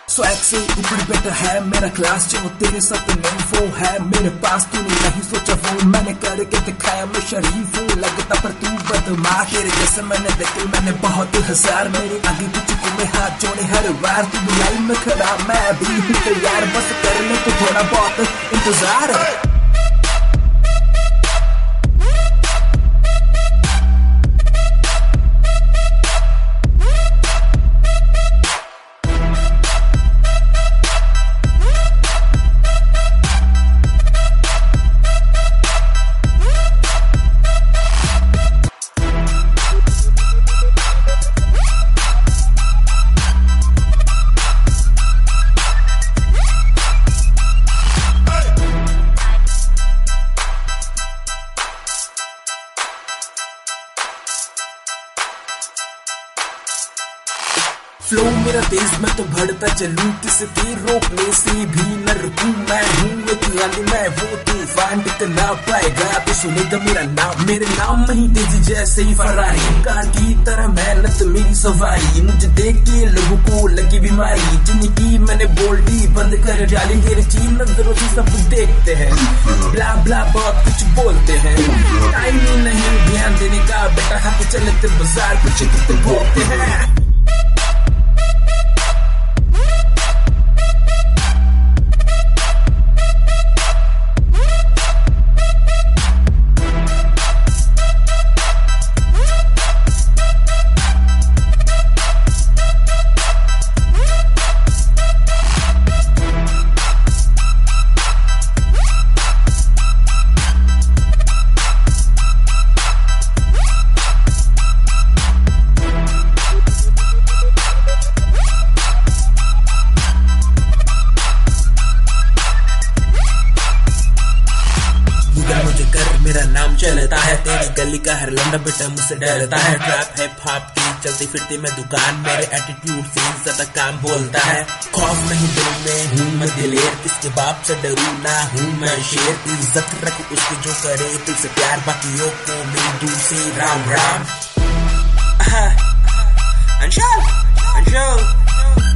Swag से ऊपर better है मेरा क्लास, जो तेरे सपने वो है मेरे पास। तूने नहीं सोचा वो मैंने करके दिखाया, मैं शरीफ हूँ लगता पर तू बदमाश। तेरे जैसे मैंने देखे मैंने बहुत हजार, मेरे आगे कुछ को में हाथ जोड़े हर बार। तू लाइन में खड़ा मैं भी हूँ तैयार, बस कर ले तो थोड़ा बहुत इंतजार। फ्लो मेरा तेज मैं तो बढ़ता चलूं, किसी के रोकने से भी न रुकूं। मैं हूँ एक गाली मैं वो तूफान, टिकना पाएगा तो सुनेगा मेरा नाम। मेरे नाम में ही तेजी जैसे ही फरारी, कार की तरह मेहनत मेरी सवारी। मुझे देख के लोगों को लगी बीमारी, जिनकी मैंने बोल्डी बंद कर डाली। मेरे चीन नजरों से सब देखते हैं, ब्ला ब्ला बहुत कुछ बोलते हैं। टाइम ही नहीं ध्यान देने का, बेटा हाथ चलते बाजार कुछ कितने बोलते हैं। मेरा नाम चलता है, तेरी गली का हर लंडा बेटा मुझसे डरता है। ट्रैप है फाप की चलती फिरती मैं दुकान, मेरे एटीट्यूड से ज्यादा काम बोलता है। खौफ नहीं दिल में हूँ मैं दिलेर, किसके बाप से डरू ना हूँ मैं शेर। इज्जत रख उसके जो करे दिल से प्यार, बाकियों को मेरी दूर से राम राम। अंशुल